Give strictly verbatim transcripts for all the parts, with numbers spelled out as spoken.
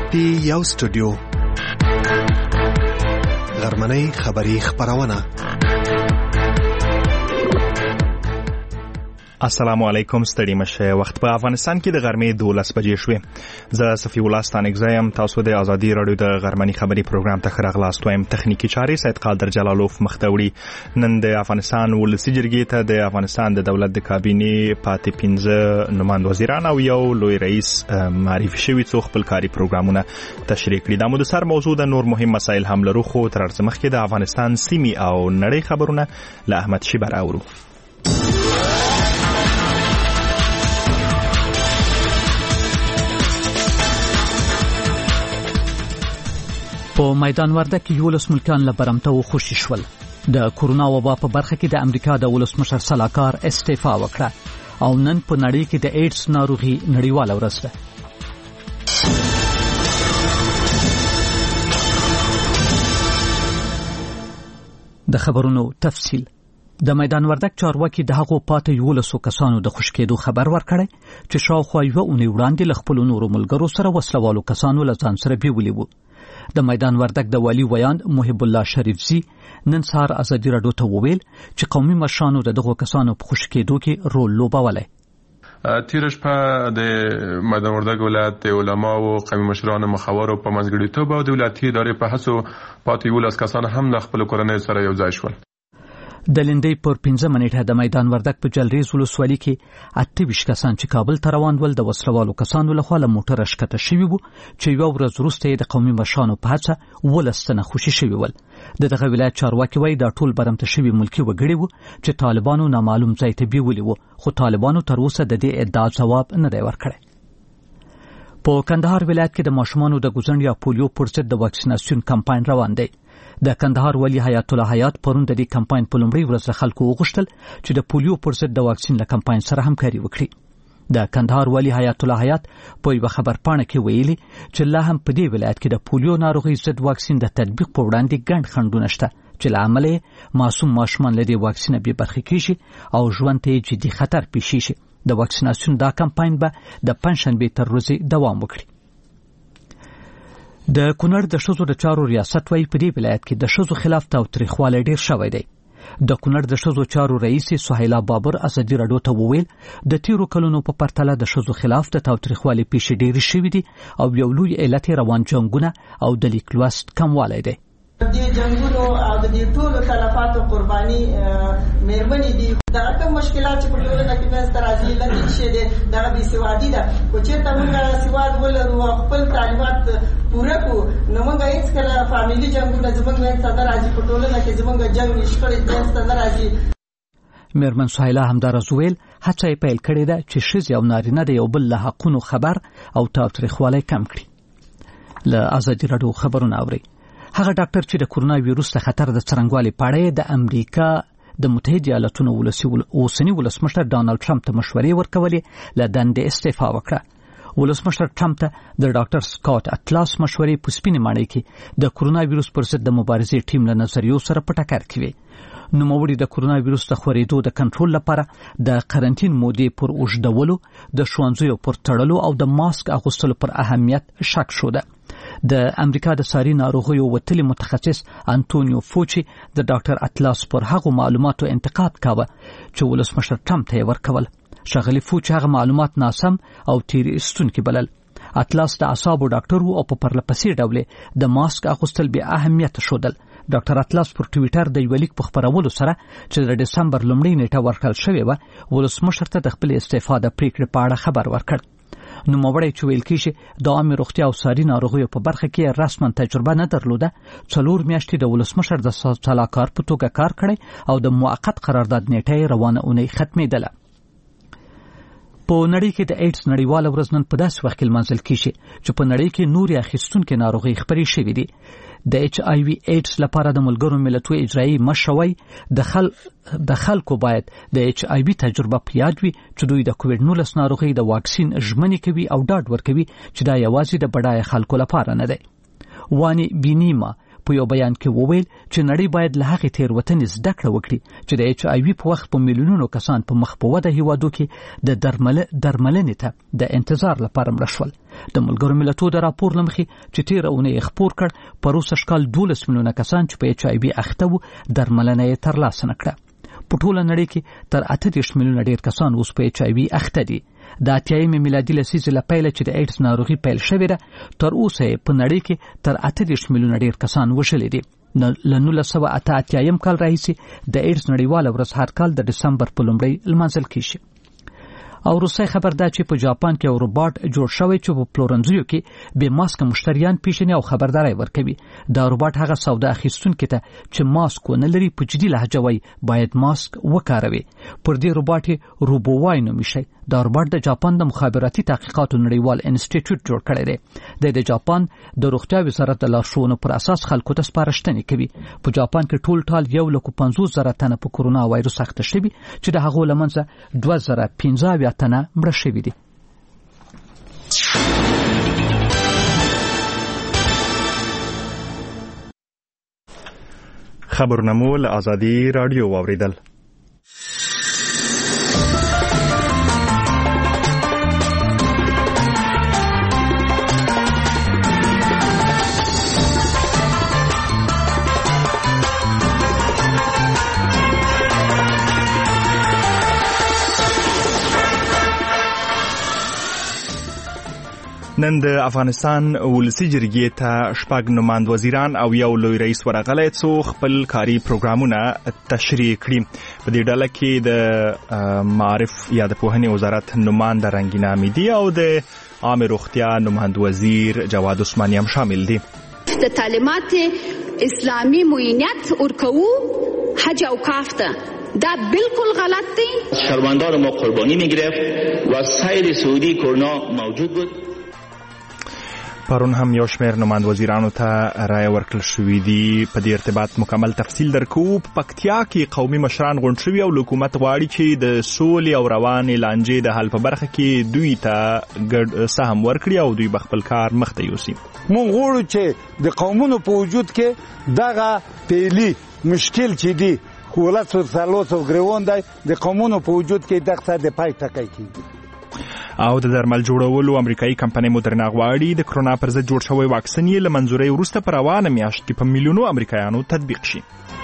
دی یو سټوډیو غرمنۍ خبری خبرونه. السلام علیکم، ستړي مشه. وخت په افغانستان کې د غرمې دولس بجې شوې. زه صفی الله ستانکزایم. تاسو د ازادي رادیو د غرمنۍ خبری پروګرام ته راغلاست. وایم تخنیکی چارې سید قادر جلالوف مختوری. نن د افغانستان ولسی جرګې ته د افغانستان د دولت د کابینې پاتې پنځه نماند وزیران او یو لوی رئیس معرفي شوی څو خپل کاری پروګرامونه تشریح کړي. د مو د سر موضوع د نور مهم مسایل هم لرو، خو تر څو مخکې د افغانستان سیمې او نړۍ خبرونه له احمد شیبر اورو. په میدان وردګ کې یولس ملکان له برمته و خوشي شول. د کورونا وبا په برخه کې د امریکا د ولسمشر سلاکار استعفا وکړه او نن په نړۍ کې د ایډز ناروغي نړیواله ورځ ده. د خبرونو تفصیل. د میدان وردګ چارواکي د هغو پاتې یولسو کسانو د خوشکېدو خبر ورکړی چې شاوخوا یوه اونۍ وړاندې له خپلو نورو ملګرو سره وسلوالو کسانو له ځان سره بیولي وو. د میدان وردګ د والي ویاند محب الله شریفزي نن سهار ازادي راډیو ته وویل چې قومي مشرانو د دغو کسانو په خوشکېدو کې رول لوبولی. تیر شپه د میدان وردګ ولایت د علماو قومي مشرانو مخاورو په منځګړیتوب او د ولایتي ادارې په هڅو پاتې یولس کسان هم د خپلو کورنیو سره یو ځای شول. د لندۍ پر پنځه منېټه د میدان وردګ په جلریز ولسوالۍ کې اته ویشت کسان چې کابل ته روان ول د وسلوالو کسانو لخوا له موټره ښکته شوي وو چې یوه ورځ وروسته یې د قومي مشرانو په هڅه اوولس تنه خوشي شوي ول. د دغه ولایت چارواکي وایي دا ټول برمته شوي ملکي وګړي وو چې طالبانو نامعلوم ځای ته بیولي وو، خو طالبانو تر اوسه د دې ادعا ځواب نه دی ورکړی. په کندهار ولایت کې د ماشومانو د ګوزڼ یا پولیو پر ضد د واکسیناسیون کمپاین روان دی. د کندهار ولی حیات الله حیات پرون د دې کمپاین په لومړۍ ورځ خلکو وغوښتل چې د پولیو پر ضد د واکسین له کمپاین سره همکاري وکړي. د کندهار ولی حیات الله حیات په یوه خبرپاڼه کې ویلي چې لا هم په دې ولایت کې د پولیو ناروغۍ ضد واکسین د تطبیق په وړاندې ګڼ خنډونه شته چې له امله یې معصوم ماشومان له دې واکسینه بې برخې کېږي او ژوند ته یې جدي خطر پیښ شي. د واکسیناسیون دا کمپاین به د پنجشنبې تر ورځې دوام وکړي. د کونړ د ښځو د چارو ریاست وایي په دې ولایت کې د ښځو خلاف تاوتریخوالی ډیر شوی دی. د کونړ د ښځو چارو رئیس سهیلا بابر ازادي راډیو ته وویل د تیرو کلونو په پرتله د ښځو خلاف د تاوتریخوالي پیښې ډېرې شوي دي او یو لوی علت یې روان جنګونه او د لیک لوست کموالی دی. د جنگونو او د دې ټولو تلفاتو قرباني مېرمنې دي. دغه کوم مشکلات چې په ټولنه کې منځته راځي لکه چې د دغه بېسوادي ده، خو چېرته موږ سواد ولرو او خپل تعلیمات پوره کړو نو موږ هېڅکله فامیلي جنګونه زموږ منځته نه راځي، په ټولنه کې زموږ جنګ شخړې منځته نه راځي. مېرمن سهیلا همداراز ویل هڅه یې پیل کړې ده چې ښځې او نارینه د یو بل له حقونو خبر او تاوتریخوالی کم کړي. له ازادي راډیو خبرونه اورئ. هغه ډاکټر چې د کورونا ویروس د خطر د څرنګوالي په اړه د امریکا د متحده ایالاتونو اوسني ولسمشر ډانلډ ټرمپ ته مشورې ورکولې له دندې استعفا وکړه. ولسمشر ټرمپ ته د ډاکټر سکاټ اټلاس مشورې په سپینې ماڼۍ کې د کورونا ویروس پر ضد د مبارزې ټیم له نظریو سره په ټکر کې وي. نوموړي د کورونا ویروس د خورېدو د کنټرول لپاره د قرنټین مودې پر اوږدولو، د ښوونځیو پر تړلو او د ماسک اغوستلو پر اهمیت شک شوده. د امریکا د ساري ناروغیو وتلي متخصص انټونیو فوچي د ډاکټر اټلاس پر هغو معلوماتو انتقاد کاوه چې ولسمشر ټرمپ ته یې ورکول. ښاغلي فوچي هغه معلومات ناسم او تیری ایستونکي بلل. اټلاس د اعصابو ډاکټر و او په پرلپسې ډول د ماسک اغوستل بې اهمیت ښودل. ډاکټر اټلاس پر ټویټر د یو لیک په خپرولو سره چې د ډسمبر لومړۍ نیټه ورکړل شوې وه ولسمشر ته د خپل استعفا د پریکړې په اړه خبر ورکړ. نوموړی چې ویل کېږي د عامې روغتیا او ساري ناروغیو په برخه کې رسما تجربه نه درلوده، څلور میاشتې د ولسمشر د سلاکار په توګه کار کړی او د موقت قرارداد نیټه یې روانه اونۍ ختمېدله. په نړۍ کې د ایډز نړیواله ورځ نن په داسې وخت کې لمانځل کېږي چې په نړۍ کې نورې اخیستونکې ناروغۍ خپرې شوې دي. د ایچ آی وي ایډز لپاره د ملګرو ملتونو اجرایي مشر وایي د خل د خلکو باید د ایچ آی وي تجربه په یاد وي چې دوی د کووډ نولس ناروغۍ د واکسین ژمنې کوي او ډاډ ورکوي چې دا یوازې د بډایه خلکو لپاره نه دی. وانی بینیما په یو بیان کې وویل چې نړۍ باید له هغې تېروتنې زده کړه وکړي چې د ایچ آی وي په وخت په میلیونونو کسان په مخ په وده هیوادو کې د درملنې ته د انتظار لپاره مړه شول. د ملګرو ملتونو د راپور لمخې چې تیر اونۍ خبر کړ پروسه شکل دولس میلیونه کسان چې په ایچ آی وي اخته وو درملنه یې ترلاسه نکړه. په ټوله نړۍ کې تر اته دېرش میلیونه ډیر کسان اوس په ایچ آی وي اخته دي. د اتیایمې میلادي لسیزې له پیله چې د ایډز ناروغي پیل شوې ده تر اوسه په نړۍ کې تر اته دېرش میلیونه ډیر کسان وژلي دي. له نولس سوه اته اتیایم کال راهیسې د ایډز نړیواله ورځ هر کال د ډسمبر په لومړۍ لمانځل کیږي. او روسي خبر ده چې په جاپان کې یو روباټ جوړ شوی چې په پلورنځیو کې بې ماسک مشتریان پیژني او خبرداري ورکوي. دا روباټ هغه سودا اخیستونکو ته چې ماسک نه لري په جدي لهجه وایي باید ماسک وکاروي. پر دې روباټ روبووای نومي شي. دا روباټ د جاپان د مخابراتي تحقیقاتو نړیوال انسټیټیوټ جوړ کړی دی. د جاپان د روغتیا وزارت د لارښوونو پر اساس خلکو ته سپارښتنې کوي. په جاپان کې ټول ټال یو لک پنځوس زره تنه په کورونا وایروس اخته شوي چې د هغو له منځه دوه زره پنځه اویا تنه مړه شوي دي. خبرونه مو له آزادي رادیو واوریدل. نن د افغانستان ولسی جرګې ته شپږ نماند وزیران او یو لوی رئیس ورغلی څو خپل کاري پروګرامونه تشریح کړي. په دې ډله کې د معارف یا د پوهنې وزارت نماند رنګینا امیدي او د عامه روغتیا نماند وزیر جواد عثماني هم شامل دي. د تعلیمات اسلامی معینیت ورکو حج او کافته دا بالکل غلط دی. شهروندان ما قربانی میگرفت و سیر سعودی کرونا موجود بود. پرون هم یو شمېر نماند وزیرانو ته رایه ورکړل شوې دي. په دې ارتباط مکمل تفصیل درکو. په پکتیا کې قومي مشران غونډ شوي او حکومت غواړي چې د سولې او روانې لانجې د حل په برخه کې دوی ته ګډ سهم ورکړي او دوی به خپل کار مخته یوسي. مونږ غواړو چې د قومونو په وجود کې دغه پیلي مشکل چې دی خولت او ثالوث او ګریوان دی د قومونو په وجود کې دغه د پای ټکی کیږي. او د درمل جوړولو امریکایي کمپنۍ مودرنا غواړي د کرونا پر ضد جوړ شوی واکسین یې له منځورۍ وروسته په روانه میاشت کې په میلیونو امریکایانو تطبیق شي.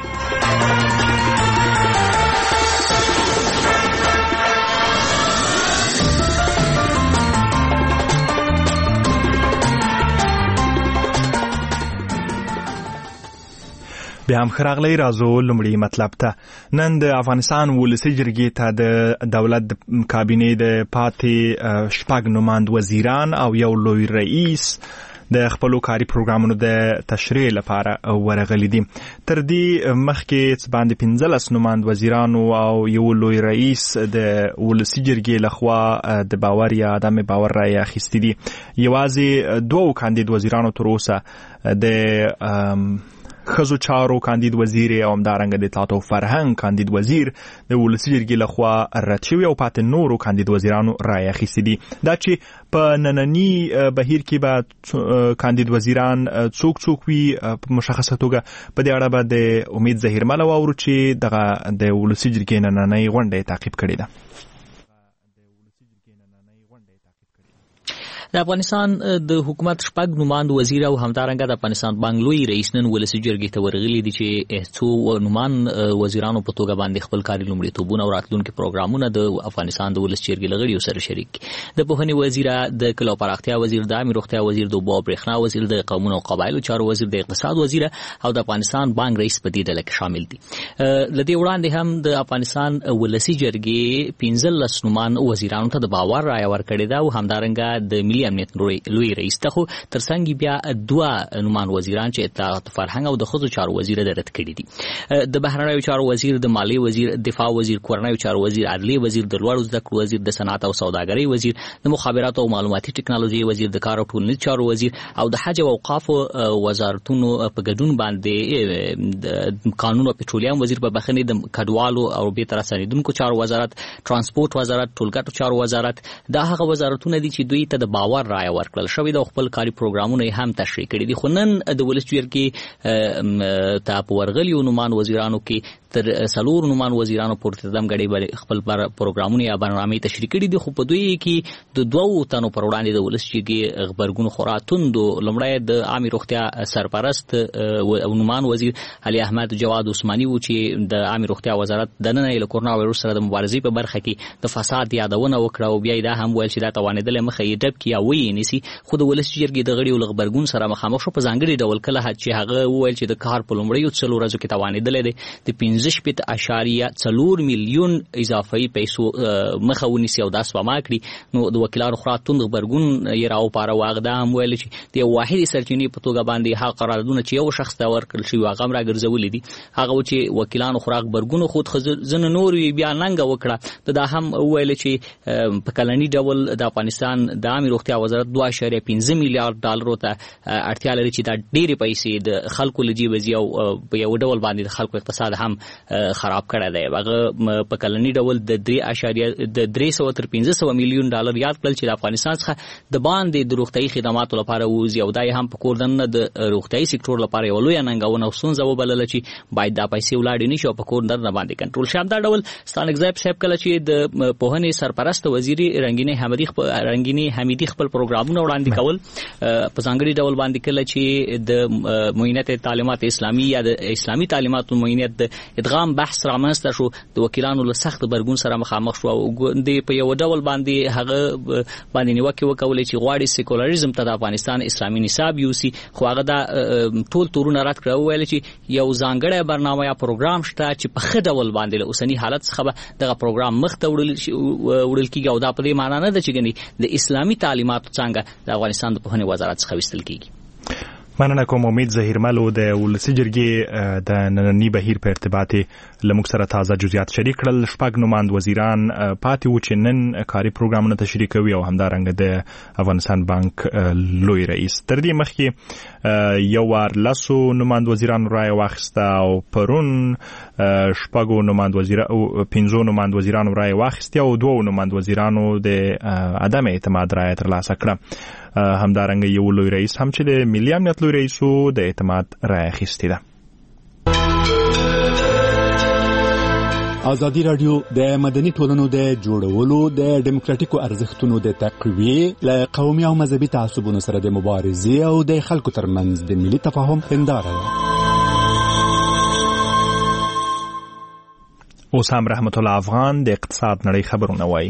بیا هم خراغلی رازو لمړی مطلب ته. نن د افغانستان ولسی جرګې ته د دولت کابینې د پاتې شپږ نماند وزیران او یو لوی رئیس د خپلو کاري پروګرامونو د تشریح لپاره ورغلي دي. تر دې مخکې باندې پنځلس نماند وزیرانو او یو لوی رئیس د ولسی جرګې لخوا د باور یا عدم باور رایې اخیستې دي. یوازې دوه کاندید وزیرانو تر اوسه د خزو چارو کاندید وزیر او همدارنګه د اطلاعات او فرهنګ کاندید وزیر د ولسی جرګې لخوا رد شوي او پاتې نورو کاندید وزیرانو رایې اخیستې دي. دا چې په نننی بهیر کې به کاندید وزیران څوک څوک وي په مشخصه توګه په دې اړه به د امید ظهیرمل واورو چې دغه د ولسی جرګې نننۍ غونډه تعقیب کړې ده. د افغانستان د حکومت شپږ نماند وزیر او همدارنګه د افغانستان بانک لوی رئیس نن ولسی جرګې ته ورغلي دي چې څو نماند وزیرانو په توګه باندې خپل کاري لومړیتوبونه او راتلونکي پروګرامونه د افغانستان د ولسی جرګې لغړیو سره شریک. د پوهنې وزیر، د کلو پراختیا وزیر، د عامه روغتیا وزیر، د اوبو او برېښنا وزیر، د قومونو او قبایلو چارو وزیر، د اقتصاد وزیر او د افغانستان بانک رئیس په دې ډله کې شامل دي. لدې وړاندې هم د افغانستان ولسی جرګې پنځلس نماند وزیرانو ته د باور رایه ورکړې ده او همدارنګه د ملي امنیت لوی رئیس ته خو ترڅنګ بیا دوه نماند وزیران چې اطلاعات فرهنګ او د خزو چارو وزیر د رد کړي دي. د بهرنیو چارو وزیر، د مالیې وزیر، دفاع وزیر، کورنیو چارو وزیر، عدلیې وزیر، د لوړو زده کړو وزیر، د صنعت او سوداګرۍ وزیر، د مخابراتو او معلوماتي ټکنالوژي وزیر، د کار او ټولنیز چارو وزیر او د حج او اوقاف وزارتونو په ګډون باندې د قانون او پټرولیم وزیر په بخښنې د کډوالو او به تر رسیدونکو چارو وزارت، ترانسپورت وزارت، ټولګټو چارو وزارت، دا هغه وزارتونه دي چې دوی ته د باور رایه ورکړل شوی د خپل کاري پروګرامونه هم تشریح کړي دي. خو نن د ولسی جرګې ته په ورغلیو نومان وزیرانو کې تر څلور نومان وزیرانو پورته دم غړي خپل پروګرامونه یا برنامه تشریح کړي دي، خو په دوی کې د دوو تنو پر وړاندې د ولس چې خبرګون خوراتوندو لمړی د عامه روغتیا سرپرست او نومان وزیر علي احمد جواد عثماني و چې د عامه روغتیا وزارت د نن له کورونا وایروس سره د مبارزې په برخه کې د فساد یادونه وکړه او بیا دا هم ویل چې دا توانیدل مخه یې ډب کې او وی نسی خو د ولس جرګې د غړي او خبرګون سره مخامخ شو په ځانګړي ډول کله چې هغه ویل چې د کار په لومړیو څلور ورځو کې توانیدل دي د پنځه شپږ اعشاریه څلور میلیون اضافي پیسو مخه ونیسي او دا سپما کړي. نو د وکیلانو خراتون خبرګون یې راو پاره واغدا هم ویل چې د واحد سرچینې په توګه باندې حق قراردادونه چې یو شخص ته ورکړل شي هغه را ګرځولې دي، هغه چې وکیلانو خراق برګونو خود خزن نور بیا ننګ وکړه. دا هم ویل چې په کلنی ډول د افغانستان د عامه روغتیا وزارت دوه اعشاریه پنځه میلیارډ ډالرو ته اړتیا لري چې دا ډېرې پیسې د خلکو لجیب وزي او په یو ډول باندې د خلکو اقتصاد هم خراب کړی دی. هغه په کلنی ډول د درې اعشاریه د درې سوه تر پنځه سوه میلیون ډالر یاد کړل چې د افغانستان څخه د باندې د روغتیايي خدماتو لپاره ووزي او دا هم په کور دننه د روغتیايي سکتور لپاره یو لویه ننګونه او ستونزه وبلله چې باید دا پیسې ولاړې نه شي او په کور دننه باندې کنټرول شي. همدا ډول ستانک زیب صاحب کله چې د پوهنې سرپرست وزیر رنگینې حمیدی رنگینې حمیدی خپل پروګرامونه وړاندې کول په ځانګړي ډول باندې کله چې د معینت تعلیمات اسلامي یا د اسلامي تعلیماتو معینت د ادغام بحث رامنځته شو، د وکیلانو له سخت برګون سره مخامخ شو او د په یو ډول باندې هغه باندې نیوکه وکولې چې غواړي سیکولریزم ته د افغانستان اسلامي نصاب یوسي، خو هغه دا ټول تورونه رد کړو ویل چې یو ځانګړی برنامه یا پروګرام شته چې په ښه ډول باندې له اوسني حالت څخه دغه پروګرام مخ ته وړل کیږي او دا په دې معنی نه ده چې ګنې د اسلامي تعلیماتو څنګه د افغانستان د پوهنې وزارت څخه وستل کیږي. مننه کوم. امید ظهیرمل د ولسی جرګې د نننی بهیر په ارتباط لموږ سره تازه جزئیات شریک کړل. شپږ نوماند وزیران پاتې و چې نن کاري پروګرامونه تشریح کوي او همدارنګه د افغانستان بانک لوی رئیس. تر دې مخکې یو وار لسو نوماند وزیران رای واخیسته او پرون شپږو نوماند وزیران او پنځو نوماند وزیران رای واخیسته او دوه نوماند وزیرانو د عدم اعتماد رای ترلاسه کړه. همدارنګه یو لوی رئیس هم چې د ملي امنیت لوی رئیسو د اعتماد رای اخیستې ده. ازادي راډیو د مدني ټولنو د جوړولو د ډیموکراټیکو ارزښتونو د تقویې له قومي او مذهبي تعصبونو سره د مبارزې او د خلکو ترمنځ د ملي تفاهم هنداره ده. اوس هم رحمت الله افغان د اقتصاد نړۍ خبرونه وایي.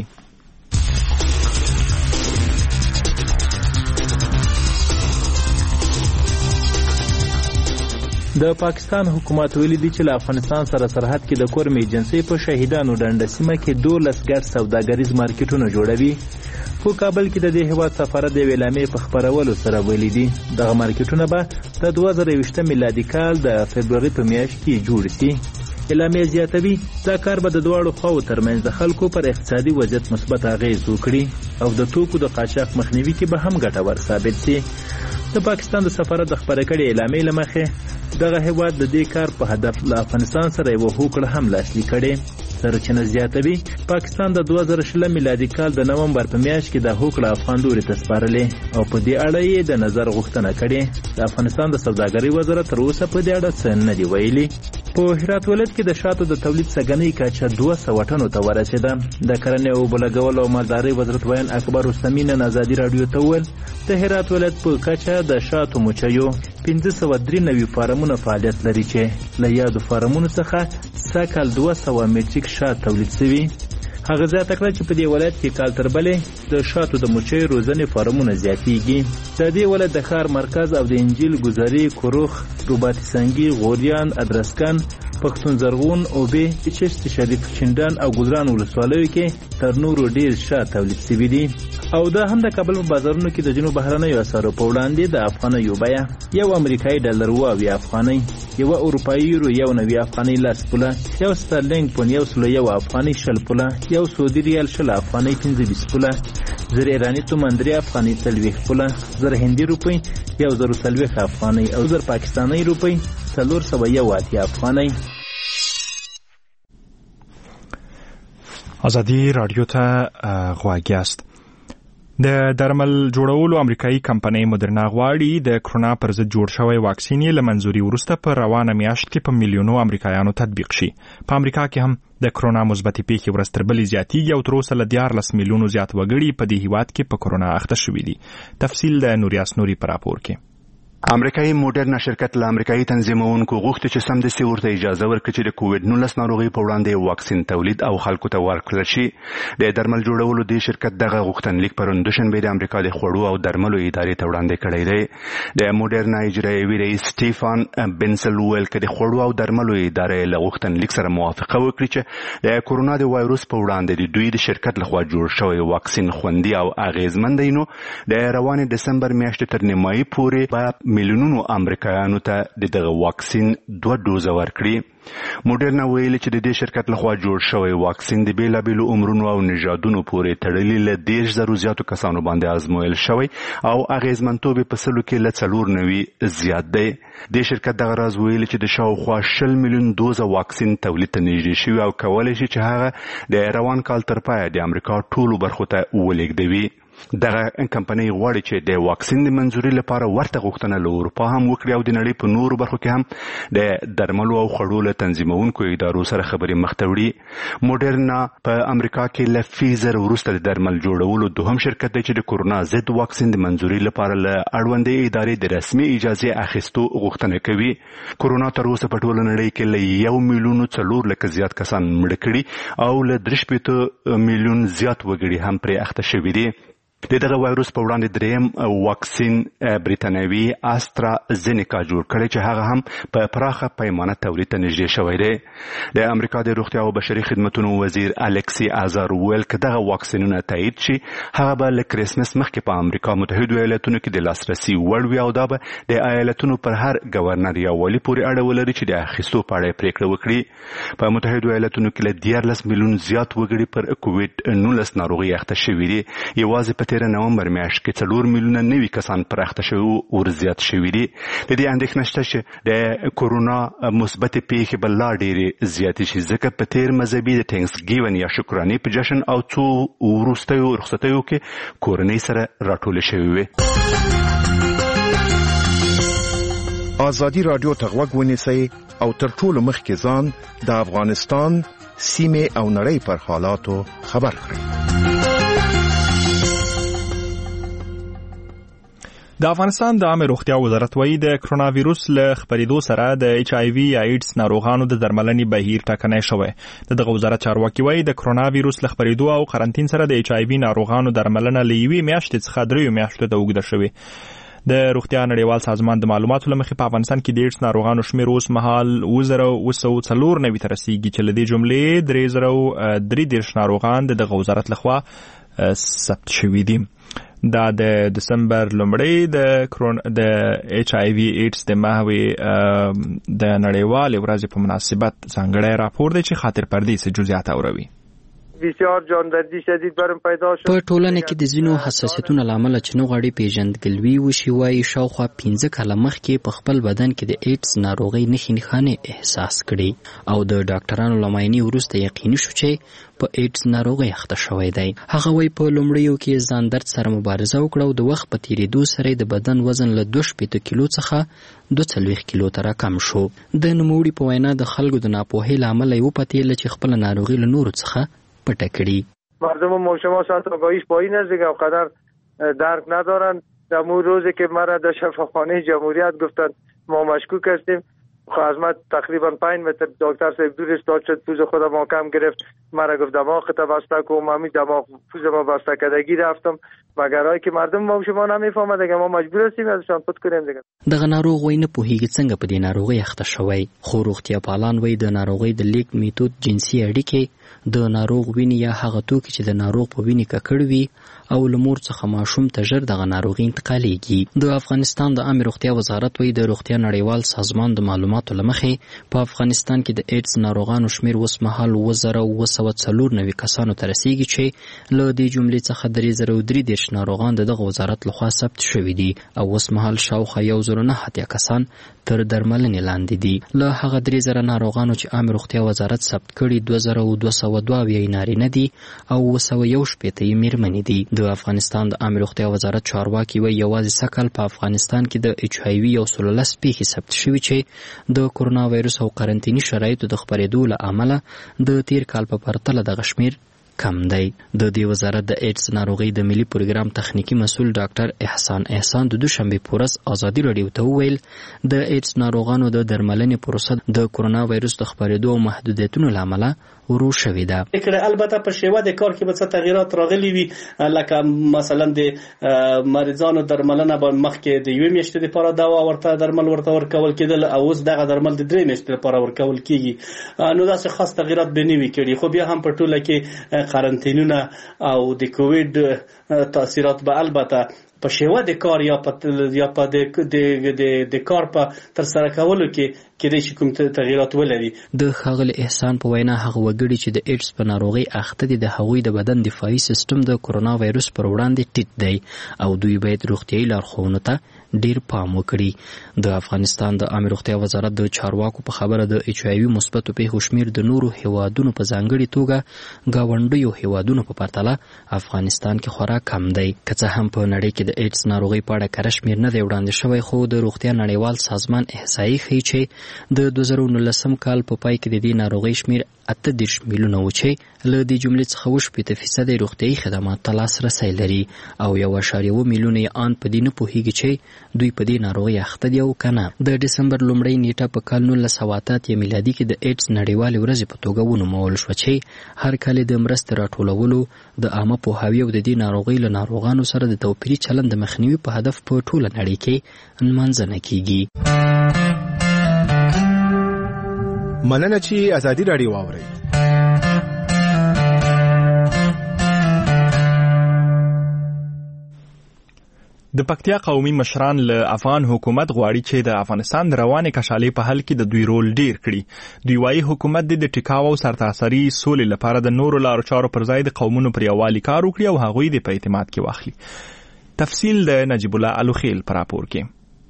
د پاکستان حکومت ویلي دی چې له افغانستان سره سرحد کې د کورم ایجنسی په شهیدانو ډنډه سیمه کې دولس ګډ سوداګریز مارکیټونه جوړوي. په کابل کې د دې هیواد سفارت د اعلامیې په خبرولو سره ویلي دي دغه مارکیټونه به د دوه زره یوویشت میلادي کال د فبروري په میاشت کې جوړ شي. اعلامیه زیاتوي دا کار به د دواړو خواو ترمنځ د خلکو پر اقتصادي وضعیت مثبت اغیز وکړي او د توکو د قاچاق مخنیوي کې به هم ګټور ثابت شي. د پاکستان د سفارت د خبرې کړې اعلامیې لمخې دغه هیواد د دې کار په هدف له افغانستان سره یو هوکړه هم لاسلیک کړي. سرچینه زیاتوي پاکستان د دوه زره شل میلادي کال د نومبر په میاشت کې د هوکړه افغان لوري ته سپارلې او په دې اړه یې د نظر غوښتنه کړې. د افغانستان د سوداګرۍ وزارت تر اوسه په دې اړه څه نه دی ویلي. په هرات ولایت کې د شاتو د تولید سګنۍ کچه دوه سوه ټنو ته ورسېده. د کرنې او اوبه لګولو او مالدارۍ وزارت ویان اکبر رستمي نن ازادي راډیو ته وویل د هرات ولایت په کچه د شاتو مچیو پنځه سوه درې نوي فارمونه فعالیت لري چې له یادو فارمونو څخه سږکال دوه سوه میټریک شات تولید شوي. هغه زیاته کړه چې په دې ولایت کې کال تر بلې د شاتو د مچیو روزنې فارمونه زیاتېږي. د دې ولایت د ښار مرکز او د انجیل ګذري کوروخ روباتي سنګي غوریان ادرسکن پښتون زرغون اوبې چشت شریف چندان او ګلران ولسوالیو کې تر نورو ډیر شات تولید شوي دي. او دا هم د کابل په بازارونو کې د جنوب بهرنیو اسعارو په وړاندې د افغانیو بیه یو امریکایي ډالر اوه اویا افغانۍ، یوه اروپایي یورو یو نوي افغانۍ لس پوله، یو سترلینګ پون یو سلو یو افغانۍ شل پوله، یو سعودي ریال شل افغانۍ پنځه بیست پوله، زر ایراني تومان درې افغانۍ څلوېښت پوله، زر هندي روپۍ یو زر څلوېښت افغانۍ او زر پاکستاني روپۍ څلور سوه یو اتیا افغانۍ. ازادي راډیو ته غواړئ. د درمل جوړولو امریکایي کمپنۍ مدرنا غواړي د کرونا پر ضد جوړ شوی واکسین یې له منځوري وروسته په روانه میاشت کې په میلیونو امریکایانو تطبیق شي. په امریکا کې هم د کرونا مثبتې پیښې ورځ تر بلې زیاتېږي او تر اوسه له دیارلس میلیونو زیات وګړي په دې هیواد کې په کرونا اخته شوي دي. تفصیل د نوریاس نوري په راپور کې. امریکایي موډرنا شرکت له امریکایي تنظیمونکو غوښتي چې سمدستي ورته اجازه ورکړي چې د کووډ نولس ناروغۍ په وړاندې واکسین تولید او خلکو ته ورکړل شي. د درمل جوړولو د شرکت دغه غوښتنلیک پرون دوشنبه د امریکا د خوړو او درملو ادارې ته وړاندې کړی دی. د موډرنا اجرایوي رئیس سټیفان بنسل ویل چې د خوړو او درملو ادارې له غوښتنلیک سره موافقه وکړي چې د کورونا د وایروس په وړاندې د دوی د شرکت لخوا جوړ شوی واکسین خوندي او اغیزمن دی. نو د روانې دسمبر میاشتې تر نیمایي پورې په میلیونونو امریکایانو ته دغه واکسین دوه ډوزه ورکړي. موډرنا ویل چې د دې شرکت لخوا جوړ شوی واکسین د بیلابیلو عمرونو او نژادونو پورې تړلي له دېرش زرو زیاتو کسانو باندې آزمویل شوی او اغیزمنتوب په سلو کې له څلور نوي زیات دی. د شرکت دغه راز ویل چې د شاوخوا شل میلیون دوزه واکسین تولید ته نږدې شوی او کولی شي چې هغه د روان کال تر پایه د امریکا ټولو برخو ته ولېږدوي. دغه کمپنۍ غواړي چې د واکسین د منځوري لپاره ورته غوښتنه له اروپا هم وکړي او د نړۍ په نورو برخو کې هم د درملو او خوړو له تنظیمونکو ادارو سره خبرې مخ ته وړي. موډرنا په امریکا کې له فیزر وروسته د درمل جوړولو دوهم شرکت دی چې د کورونا ضد واکسین د منځوري لپاره له اړوندې ادارې د رسمي اجازې اخیستو غوښتنه کوي. کورونا تر اوسه په ټوله نړۍ کې له یو میلیون څلور لکه زیات کسان مړه کړي او له درې شپېته میلیون زیات وګړي هم پرې اخته شوي دي. د دغه وایروس په وړاندې دریم واکسین بریتانوي آسترازینیکا جوړ کړی چې هغه هم په پراخه پیمانه تولید ته نږدې شوی دی. د امریکا د روغتیا او بشري خدمتونو وزیر الکسی آزار ویل که دغه واکسینونه تایید شي هغه به له کرسمس مخکې په امریکا متحدو ایالتونو کې د لاسرسي وړ وي او دا به د ایالتونو پر هر ګورنر یا والي پورې اړه ولري چې د اخیستو په اړه پریکړه وکړي. په متحدو ایالتونو کې له دیارلس میلیون زیات وګړي پر کووډ نولس ناروغي اخته شوي دي. یوازې په تیره نومبر میاشت کې څلور میلیونه نوي کسان پر اخته شوي ور زیات شوي دي. د دې اندېښنه شته چې د کورونا مثبتې پیښې به لا ډېرې زیاتې شي ځکه په تیر مذهبي د تینکس ګیون یا شکرانې په جشن او څو وروستیو رخصتیو کې کورنۍ سره راټولې شوي وي. ازادي راډیو ته غوږ ونیسئ او تر ټولو مخکې ځان د افغانستان سیمې او نړۍ پر حالاتو خبر کړئ. د افغانستان د عامه روغتیا وزارت وايي د کرونا وایروس له خپرېدو سره د ایچ آی وي یا ایډز ناروغانو د درملنې بهیر ټاکنی شوی. د دغه وزارت چارواکي وايي د کرونا وایروس له خپرېدو او قرنطین سره د ایچ آی وي ناروغانو درملنه له یوې میاشتې څخه درېیو میاشتو ته اوږده شوې. د روغتیا نړیوال سازمان د معلوماتو له مخې په افغانستان کې د ایډز ناروغانو شمېر اوس مهال اووه زره اوه سوه څلور نوي ته رسیږي چې له دې جملې درې زره درې دېرش ناروغان د دغه وزارت لخوا ثبت شوي دي. دا د دسمبر لومړی د کرون د ایچ آی وي ایډز د ماهوي د نړیوالې ورځې په مناسبت ځانګړی راپور دی چې خاطر پردې څه جزئیات اوروي. بسیار جاندردی شدید برم پیدا شد. په ټولنه کې د ځینو حساسیتونو لامل چې نو غړي پیژندګلوي وشي وای شاوخوا پنځه کاله مخکې په خپل بدن کې د ایډز ناروغي نښې نښانې احساس کړي او د ډاکټرانو لماینې وروسته یقیني شو چې په ایډز ناروغي اخته شوی دی. هغه وای په لومړیو کې ځان درد سره مبارزه وکړه او د وخت په تیریدو سره د بدن وزن له دوه شپېته کیلو څخه دوه څلوېښت کیلو ته راکم شو. د نوموړي په وینا د خلکو د ناپوهۍ له امله یې وپتېیله چې خپله ناروغي له نورو څخه پټه کړي. مردم ما شما ساعت آگاهیش پایین است دیگه اونقدر درک ندارن. در اون روزی که مرا در شفاخانه جمهوریت گفتن ما مشکوک هستیم از من تقریبا پنج متر دکتر صاحب دور استاد شد پوز خودم محکم گرفت مرا گفت دماغ تا بسته کن همین دماغ پوز ما بسته کردگی رفتم مگر هایی که مردم ما شما نمیفهمه دیگه ما مجبور هستیم ازشان پټ کړیم دیگه. دغه ناروغ وای نه پوهیږي څنګه په دې ناروغي اخته شوی خو روغتیا پالان وای د ناروغي د لیک میتود جنسي اړیکې د ناروغ ویني یا هغه توکي چې د ناروغ په ویني ککړ وي او لمور څخه ماشوم ته ژر دغه ناروغي انتقالېږي. د افغانستان د عامه روغتیا وزارت وای د روغتیا نړیوال سازمان د معلوماتو معلوماتو لمخې په افغانستان کې د ایډز ناروغانو شمیر اوس مهال اووه زره اووه سوه څلور نوي کسانو ته رسیږي چې له دې جملې څخه درې زره درې دېرش ناروغان د دغه وزارت لخوا ثبت شوي دي او اوس مهال شاوخوا یو زره نهه اتیا کسان تر درملنې لاندې دي. له هغه درې زره ناروغانو چې عامه روغتیا وزارت ثبت کړي دوه زره دوه سوه دوه اویا یې نارینه دي او اووه سوه یو شپېته یې میرمنې دي. د افغانستان د عامه روغتیا وزارت چارواکي وایي یوازې سږ کال په افغانستان کې د ایچ آی وي یو سل لس پیښې ثبت شوي چې د کرونا وایرس او قرنطیني شرایطو د خپرېدو له امله د تیر کال په پرتله دغه شمیر کم دی. د دې وزارت د ایډز ناروغۍ د ملي پروګرام تخنیکي مسؤل ډاکټر احسان احسان د دوشنبه په ورځ ازادي راډیو ته وویل د ایډز ناروغانو د درملنې پروسه د کرونا وایرس د خپرېدو او محدودیتونو له امله ورو شوې ده. البته په شیوه د کار کې به څه تغییرات راغلي وي، لکه مثلا د مریضانو درملنه به مخکې د یوې میاشتې لپاره دوا ورته درمل ورته ورکول کېدل او اوس دغه درمل د درې میاشتې لپاره ورکول کېږي. نو داسې خاص تغییرات به نه وي کړي، خو بیا هم په ټوله کې قرنطینونه او د کوویډ تاثیرات به البته په شیوه د کار یا په یا په د د کار په تر سره کولو کې کېدای شي کوم تغییرات ولري. د ښاغلي احسان په وینا هغه وګړي چې د ایډز په ناروغۍ اخته دي د هغوی د بدن دفاعي سیستم د کرونا وایرس پر وړاندې ټیټ دی او دوی باید روغتیایي لارښوونو ته ډیر پام وکړي. د افغانستان د عامه روغتیا وزارت د چارواکو په خبره د ایچ آی وي مثبتو پیښو شمیر د نورو هیوادونو په ځانګړي توګه ګاونډیو هیوادونو په پرتله افغانستان کې خورا کم دی. که څه هم په نړۍ کې د ایډز ناروغۍ په اړه کره شمیر نه دی وړاندې شوی، خو د روغتیا نړیوال سازمان احصایې ښیي چې د دوه زره نولسم کال په پای کې د دې ناروغۍ شمیر اته دېرش میلیونه و چې له دې جملې څخه اووه شپېته فیصده روغتیایي خدمات ته لاسرسی لري او یو اعشاریه اووه میلیونه یې ان په دې نه پوهېږي چې دوی په دې ناروغۍ اخته دي او که نه. د ډسمبر لومړۍ نیټه په کال نولس سوه اته اتیا میلادي کې د ایډز نړیوالې ورځې په توګه ونومول شوه چې هر کال د مرستې راټولولو د عامه پوهاوي او د دې ناروغۍ له ناروغانو سره د توپیري چلند د مخنیوي په هدف په ټوله نړۍ کې نمانځنه کیږي. مننه چې ازادي راډیو واورئ. د پکتیا قومي مشران له افغان حکومت غواړي چې د افغانستان د روانې کشالې په حل کې د دوی رول ډیر کړي. دوی وايي حکومت د ټیکاو او سرتاسري سولې لپاره د نورو لارو چارو پر ځای د قومونو پر یووالي کار وکړي او هغوی د په اعتماد کې واخلي. تفصیل د نجیب الله الوخیل پر راپور کې.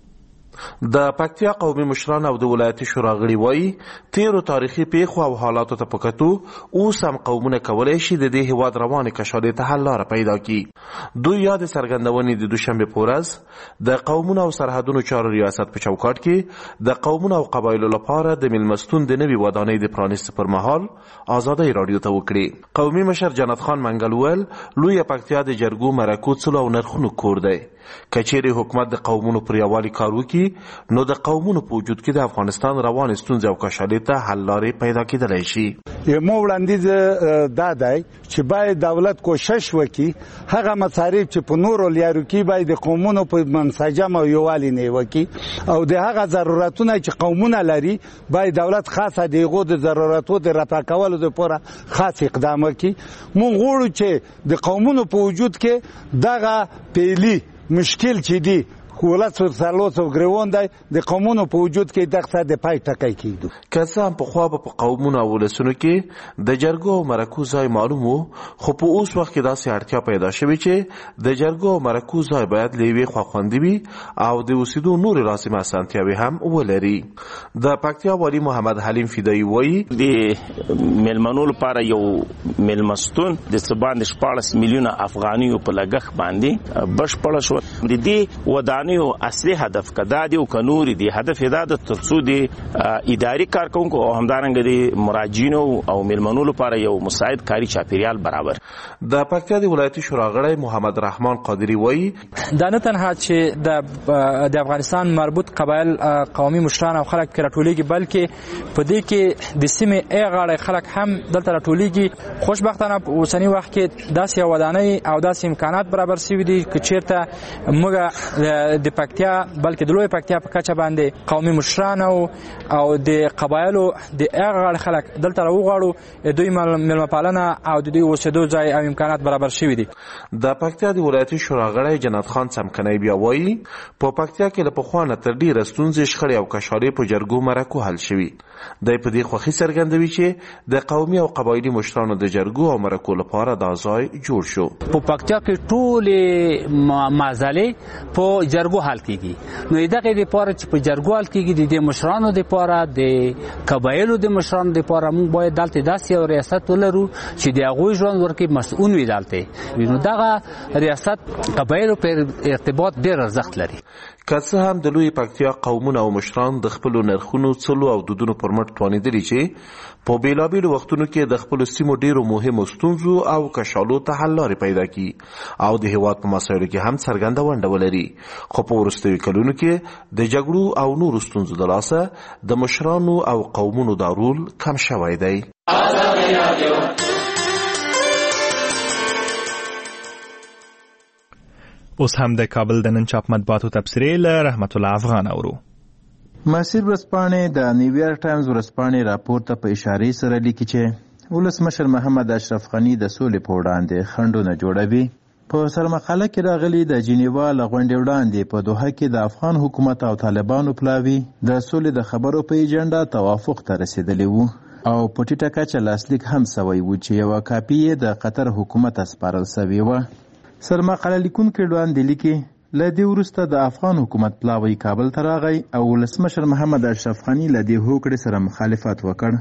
د پکتیا قومي مشران او د ولایتي شورا غړي وایي تیرو تاریخي پیښو او حالاتو ته په کتو اوس هم قومونه کولی شي د دې هیواد روانې کشالې ته حل لاره پیدا کړي. دوی یا د څرګندونې د دوشنبې په ورځ د قومونو او سرحدونو چارو ریاست په چوکاټ کې د قومونو او قبایلو لپاره د میلمستون د نوي ودانۍ د پرانیستو پر مهال ازادۍ راډیو ته وکړي. قومي مشر جنت خان منګل ویل لویه پکتیا د جرګو مرکو څلو او نرخونو کور دی. که چیرې حکومت د قومونو پر یووالي کار وکړي نو د قومونو په وجود کې د افغانستان روانې ستونزې او کشالې ته حل لارې پیدا کېدلی شي. مو وړاندیز دا دی چې باید دولت کوشش وکړي هغه مصارف چې په نورو لیارو کې باید د قومونو په منسجم او یووالي نه وکړي او د هغه ضرورتونه چې قومونه لري باید دولت خاصه د هغو د ضرورتو د رفع کولو لپاره خاص اقدام وکړي. موږ غواړو چې د قومونو په وجود کې دغه پیلي مشکل چې دی ولس ورسالوس او ګریوان دی د قومونو په وجود کې دغه د پای ټکی کېدو. که څه هم پخوا به په قومونو او ولسونو کې د جرګو او مرکو ځای معلوم و، خو په اوس وخت کې داسې اړتیا پیدا شوې چې د جرګو او مرکو ځای باید له یوې خوا خوندي وي او د اوسېدو نورې لازمې اسانتیاوې هم ولري. د پکتیا والي محمد حلیم فدایي وایي د میلمنو لپاره یو میلمستون د څه باندې شپاړس میلیونه افغانیو په لګښت باندې بشپړه شوه. د دې ودانۍ اصلي هدف کدا دی او کنوري دی هدف دا د ترڅو دی اداري کارکونکو او همدارنګه دی مراجعینو او میلمنو لپاره یو مساعد کاری چاپیریال برابر. د پکتیا د ولایتي شورا غړی محمد رحمان قادری وایي دا نه تنها چې د د افغانستان مربوط قبایل قومي مشران او خلک راټولېږي بلکې په دې کې د سیمې ای غاړې خلک هم دلته راټولېږي. خوشبختانه په اوسني وخت کې داسې ودانۍ او داسې امکانات برابر شوي دي چې چیرته موږ د پکتیا بلکې د لوی پکتیا په کچه باندې قومي مشران او د قبایلو د هغه خلک دلته راوغواړو دوی مېلمه پالنه او د دوی اوسېدو ځای او امکانات برابر شوي دي. د پکتیا د ولایتي شورا غړی جنت خان څمکنی بیا وایي په پکتیا کې له پخوا نه تر ډېره ستونزې شخړې او کشالې په جرګو مرکو حل شوي. دی په دې خوښي څرګندوي چې د قومي او قبایلي مشرانو د جرګو او مرکو لپاره دا ځای جوړ شو. په پکتیا کې ټولې معضلې په جرګو حل کیږي. نو دغه لپاره چې په جرګو حل کیږي د مشرانو لپاره د قبایلو د مشرانو لپاره موږ باید دلته داسې یو ریاست ولرو چې د هغوی ژوند ورکړي مسؤل وي دلته. نو دغه ریاست قبایلو په ارتباط ډېر ارزښت لري. که څه هم د لوی پکتیا قومونه او مشران د خپلو نرخونو څلو او دودونو پر مټ توانېدلي چې په بېلابېلو وختونو کې د خپلو سیمو ډېرو مهمو ستونزو او کشالو ته حل لارې پیدا کړي او د هېواد په مسایلو کې هم څرګنده ونډه ولري. خو په وروستیو کلونو کې د جګړو او نورو ستونزو د لاسه د مشرانو او قومونو دا رول کم شوی دی. اوس هم د کابل د نن چاپ مطبوعاتو تبصرې له رحمت الله افغان اورو. مسیر ورځپاڼې د نیویارک ټایمز ورځپاڼې راپور ته په اشارې سره لیکي چې ولسمشر محمد اشرف غني د سولې په وړاندې خنډونه جوړوي. په سرمقاله کې راغلي د جنیوا له غونډې وړاندې په دوحه کې د افغان حکومت او طالبانو پلاوي د سولې د خبرو په ایجنډا توافق ته رسېدلی وو او په ټیټه کچه لاسلیک هم سوی و چې یوه کاپي یې د قطر حکومت سپارل سوې وه. سرمقاله لیکونکي وړاندې لیکي له دې وروسته د افغان حکومت پلاوی کابل ته راغی او ولسمشر محمد اشرف غني له دې هوکړې سره مخالفت وکړ.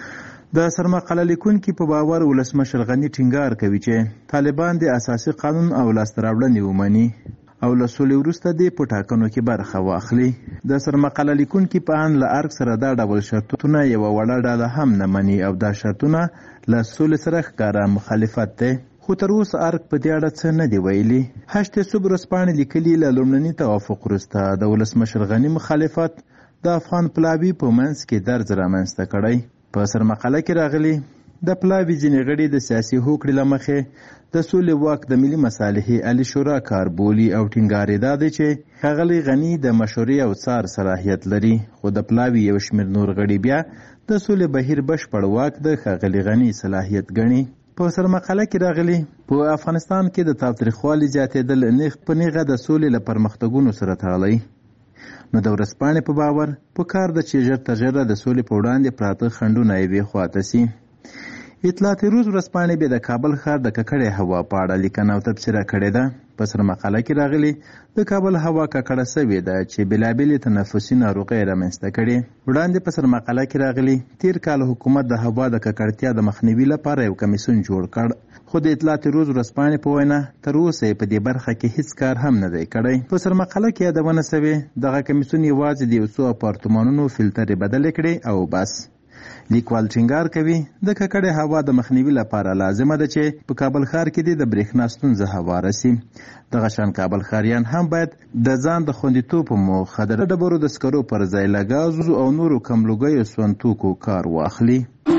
د سرمقاله لیکونکي په باور ولسمشر غني ټینګار کوي چې طالبان د اساسي قانون او لاسته راوړنې ومني او له سولې وروسته دې په ټاکنو کې برخه واخلي. د سرمقاله لیکونکي په اند له ارګ سره دا ډول شرطونه یوه وړه ډله هم نه مني او دا شرطونه له سولې سره ښکاره مخالفت دی. خو تر اوسه ارګ په دې اړه څه نه دی ویلي. هشت صبح ورځپاڼې لیکلي له لومړني توافق وروسته د ولسمشر غني مخالفت د افغان پلاوي په منځ کې درز رامنځته کړی. په سرمقاله کې راغلي د پلاوي ځینې غړي د سیاسي هوکړې له مخې د سولې واک د ملي مصالحې علي شورا کار بولي او ټینګار یې دا دی چې ښاغلی غني د مشورې او څار صلاحیت لري. خو د پلاوي یو شمېر نور غړي بیا د سولې بهیر بشپړ واک د ښاغلي غني صلاحیت ګڼي. په سرمقاله کې راغلي په افغانستان کې د تاوتریخوالي زیاتېدل نیغ په نیغه د سولې له پرمختګونو سره تړلی. نو د ورځپاڼې په باور په کار ده چې ژر تر ژره د سولې په وړاندې پراته خنډونه یوې خواته سي. اطلاعات روز ورځپاڼې بیا د کابل ښار د ککړې هوا په اړه لیکنه او تبصره کړې ده. په سرمقاله کې راغلي د کابل هوا ککړه سوې ده چې بېلابېلې تنفسي ناروغۍ رامنځته کړي. وړاندې په سرمقاله کې راغلي تیر کال حکومت د هوا د ککړتیا د مخنیوي لپاره یو کمیسیون جوړ کړ. خو د اطلاعات روز ورځپاڼې په وینا تر اوسه په دې برخه کې هیڅ کار هم نه دی کړی. په سرمقاله کې یادونه سوې دغه کمیسیون یوازې د یو څو اپارتمانونو فلټرې بدلې کړې او بس. لیکوال ټینګار کوي د ککړې هوا د مخنیوي لپاره لازمه ده چې په کابل ښار کې د برېښنا ستونزه هواره سي. دغه شان کابل ښاریان هم باید د ځان د خوندیتوب په موخه د ډبرو د سکرو پر ځای له ګازو او نورو کملوګیو سون توکو کار واخلي.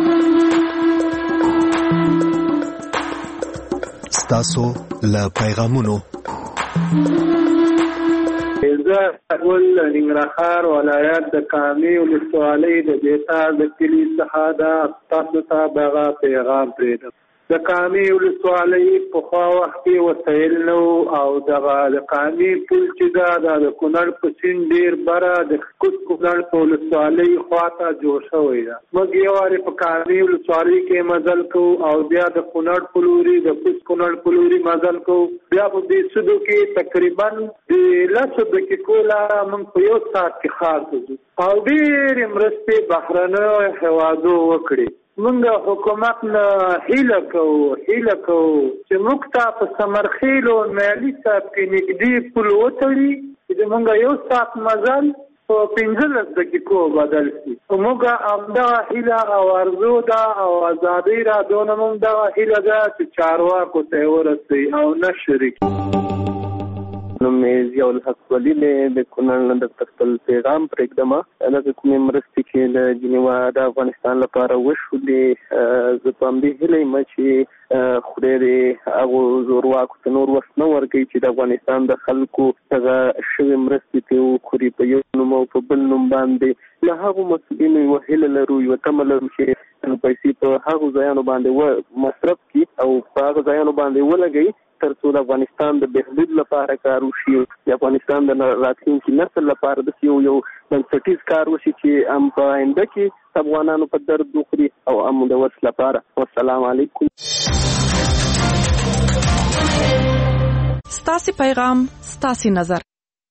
ستاسو له پیغامونو زه اول ننګرهار ولایت د کامې ولسوالۍ د بیتا د کلي څخه د تاسو ته دغه پیغام پرېږدم. د کامې ولسوالۍ پخوا وخت کې وسایل نه او دغه د کامې پل چې ده دا د کونړ په سیند ډېر بره د کوز کونړ په ولسوالۍ خواته جوړ شوی ده. موږ یو وارې په کامې ولسوالۍ کې مزل کوو او بیا د کونړ په لوري د کوز کونړ په لوري مزل کوو. بیا په دې سودو کې تقریبا د لسو دقیقو لاره موږ په یو ساعت کې ښار ته ځو او ډېرې مرستې بهرنیو هېوادو وکړې. موږ حکومت نه هیله کوو هیله کوو چې موږ ته په سمرخیل او نیالي صاحب کې نږدې پل وتړي چې موږ یو ساعت مزل په پنځلس دقیقو بدل شي. موږ همدغه هیله او ارزو ده او ازادۍ راډیو نه موږ دغه هیله ده چې چارواکو ته یې ورسوي او نه شریک. نوم مې ضیاء الحق ولی د کونړ نه درته خپل پیغام پرېږدم. دغه کومې مرستې چې د جنیوا د افغانستان لپاره وشولې زه په همدې هیله یم چې خدای دې هغه زورواکو ته نور وس نه ورکړي چې د افغانستان د خلکو دغه شوې مرستې ته وخوري په یو نوم او په بل نوم باندې له هغو مسؤلینو یوه هیله لرو یوه تمه لرو چې پیسې په هغو ځایانو باندې مصرف کړي او په هغو ځایانو باندې ولګوي تر څو د افغانستان د بهبود لپاره کار وشي د افغانستان د راتلونکي نسل لپاره د یو یو بنسټیز کار وشي چې هم په آینده کې افغانانو په درد وخوري او هم د ورس لپاره. والسلام علیکم. ستاسو پیغام ستاسو نظر.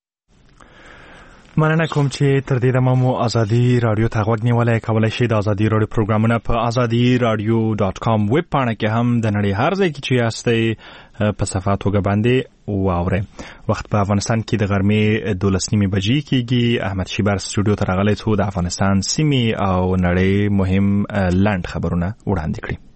مننه کوم چې تر دې دمه مو ازادي رادیو ته غوږ نیولای. کولای شئ د ازادي رادیو پروګرامونه په ازادي رادیو ډاټ کام ویب پاڼه کې هم د نړۍ هر ځای کې چې یاستئ په صفحه توګه باندې واورئ. وخت په افغانستان کې د غرمې دولس نیمې بجې کېږي. احمد شیبر سټوډیو ته راغلی څو د افغانستان سیمې او نړۍ مهم لنډ خبرونه وړاندې کړي.